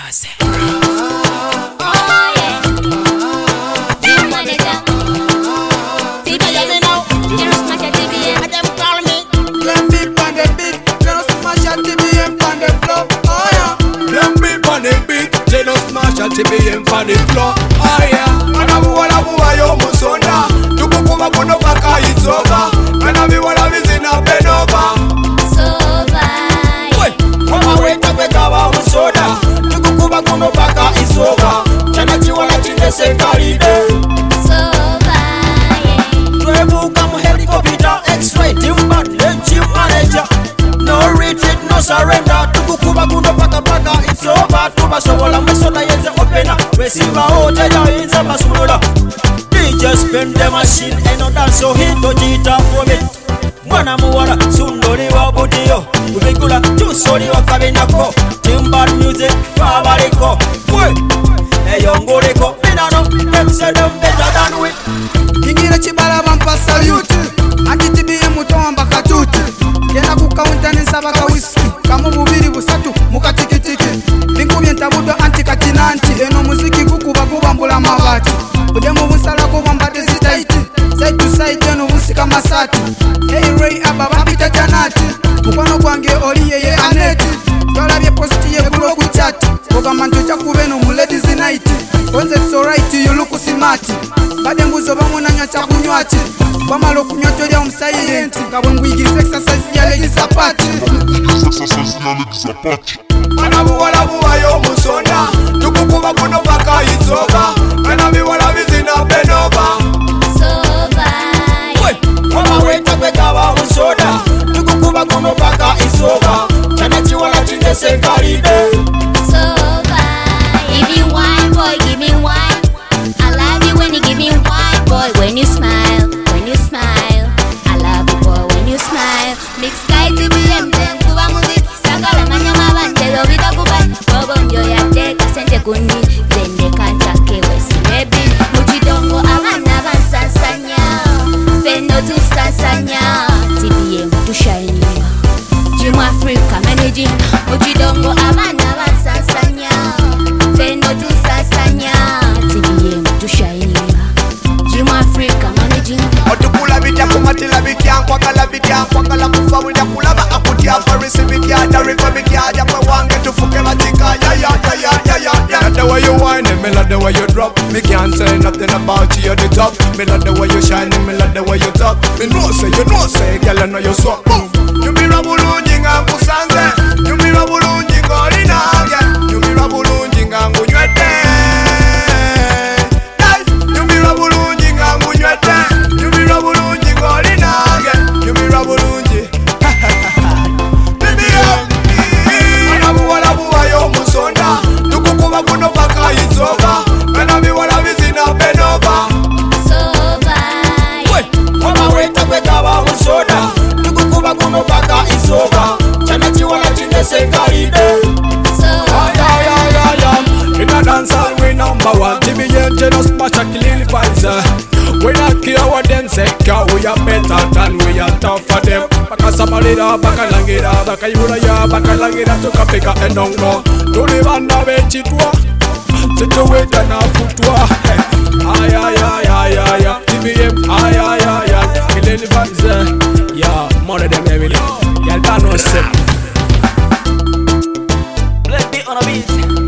Jose. TBM for the floor, oh yeah. Anabuwala buwayo musonda, tukukuba kuno paka it's over. Anabiwala vizina benova, soba. Mama weta kwekawa musoda, tukukuba kuno paka it's over. Chana chiwala chinde senkaride, soba. Twebuka mu helicopter, X-ray, timbat, gym manager. No retreat, no surrender. Tukukuba kuno paka it's over. Tuba sobola mwesola yenze opena. Wesiba hote ya inza basumula. DJ spin the machine and no dance so hit to jita for me. Mwana muwala sundoli wa budiyo. Ubikula chusoli wa kabinako. Timber music fabariko. Mwe eyongoleko. Minano them say them better than we. Kingira chibala bampa salute. Anti TBM mutomba katuti. Kena kukaunta nisaba ka whisky. Kamu bubiri busatu mukatikitiki. Binkubye ntabudo anti katinanti. Eno muziki gukuba kubambula mabati. Udemu busala kubambate zitaiti. Side to side eno busika masati. Hey Ray ababa pita janati. Mukwano kwange oli yeye aneti. Twalabye posti ye kulo kuchati. Koga mantu chakubeno mu ladies night. Konze so right you look smart. Bade nguzo bamunanya chakunywachi. Bamalo kunyoto lya omusayenti. Kabwe ngwigiriza exercise ya ladies apart. Anabuwala buwayo musonda, tukukuba kuno paka it's over. Anabiwala vizina benova, Soba. Mama weta kwekawa musoda, tukukuba kuno paka it's over. Chana chiwala chinde senkaride, Soba. Give me wine, boy, give me wine. I love you when you give me wine, boy. When you smile, when you smile. I love you, boy, when you smile. Mix sky TBM, then kuba music. Sakala manyama bante lovita kuba. Bobo njo ya teka sente kundi. Zende kanta kewe si baby. Mujidongo abana bansasanya. Fendo tu sasanya. TBM tu shine. Jim Africa managing. Mujidongo abana bansasanya. Fendo tu sasanya. TBM tu shine. Jim Africa managing. otukula bitya kumatila bitya nkwagala bitya nkwagala kufa bulya kulaba akutya farisi bitya darifa bitya jamwe wange tufuke batika ya the way you whine and me love the way you drop. Me can't say nothing about you at the top. Me love the way you shine and me love the way you talk. Me know say girl I know you swap. You be rabulunji nga kusanze, you be rabulunji ngolinage, you be rabulunji nga ngunywete. You be rabulunji nga ngunywete, you be rabulunji ngolinage, you be rabulunji. Baby anabuwala buwayo musonda, tukukuba kuno paka it's over. Anabiwala vizina benova, Soba. Mama weta kwekawa musoda, tukukuba kuno paka it's over. Chana chiwala chinde senkaride. Soba. In a dancehall we number one. TBM just smash a killing vibes. We not care what them say, cause we are better than we are tough for them. Baka samalira, baka langira, baka yura ya, baka langira tukapika enongo. Tulibanda bechitwa, situweta na futwa. Ay, TBM, ay, killing vibes. Yeah, more than them every day. Yeah, that no set. Black beat on a beat.